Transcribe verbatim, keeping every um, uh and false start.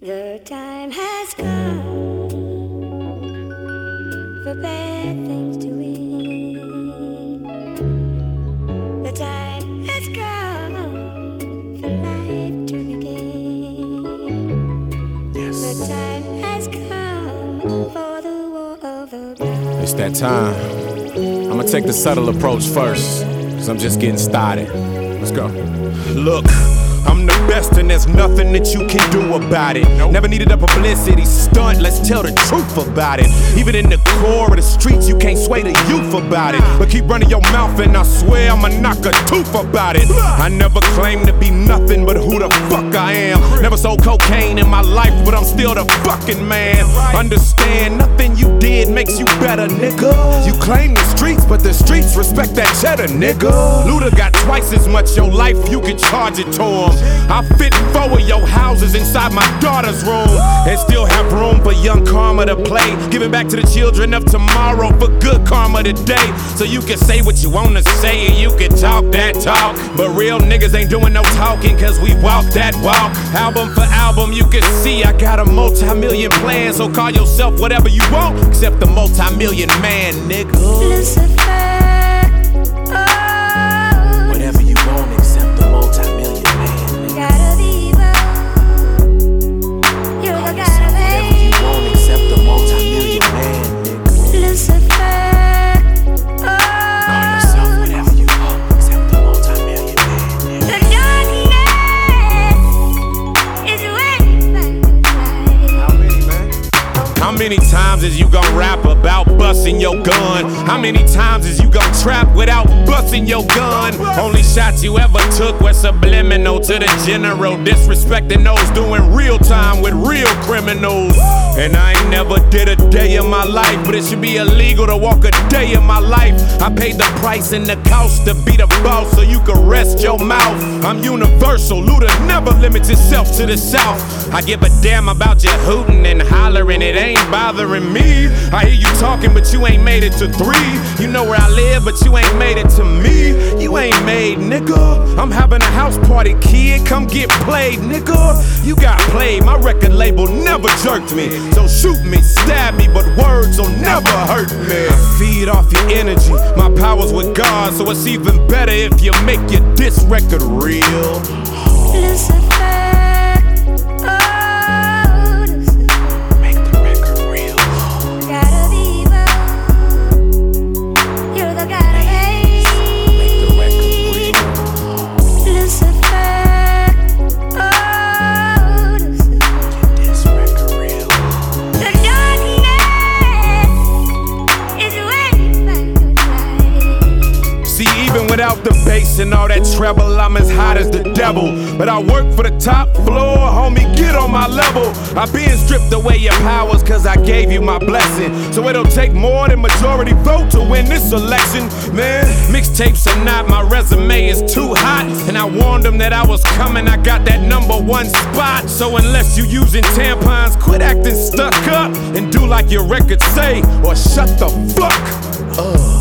The time has come for bad things to end. The time has come for life to begin. Yes. The time has come for the war of the blood. It's that time. I'ma take the subtle approach first, cause I'm just getting started. Let's go. Look, I'm the best and there's nothing that you can do about it. Nope. Never needed a publicity stunt, let's tell the truth about it. Even in the core of the streets, you can't sway the youth about it. But keep running your mouth and I swear I'ma knock a tooth about it. I never claimed to be nothing but who the fuck I am. Never sold cocaine in my life, but I'm still the fucking man. Understand, nothing you did makes you better, nigga. You claim the streets, but the streets respect that cheddar, nigga. Luda got twice as much your life, you can charge it to him. I fit four of your houses inside my daughter's room, and still have room for young karma to play, giving back to the children of tomorrow for good karma today. So you can say what you wanna say and you can talk that talk, but real niggas ain't doing no talking cause we walk that walk. Album for album you can see I got a multi-million plan, so call yourself whatever you want except the multi-million man, nigga. Lucifer. How many times is you gon' rap about busting your gun? How many times is you gon' trap without busting your gun? Only shots you ever took were subliminal to the general, disrespecting those doing real time with real criminals. And I ain't never did a day in my life, but it should be illegal to walk a day in my life. I paid the price and the cost to be the boss so you can rest your mouth. I'm universal, Luda never limits itself to the South. I give a damn about you hooting and hollering, it ain't bothering me. I hear you talking, but you ain't made it to three. You know where I live, but you ain't made it to me. You ain't made, nigga. I'm having a house party, kid. Come get played, nigga. You got played. My record label never jerked me. So shoot me, stab me, but words will never hurt me. I feed off your energy. My power's with God, so it's even better if you make your diss record real. Lucifer. Without the bass and all that treble, I'm as hot as the devil. But I work for the top floor, homie, get on my level. I been stripped away your powers cause I gave you my blessing. So it'll take more than majority vote to win this election. Man, mixtapes or not, my resume is too hot. And I warned them that I was coming, I got that number one spot. So unless you using tampons, quit acting stuck up and do like your records say, or shut the fuck up.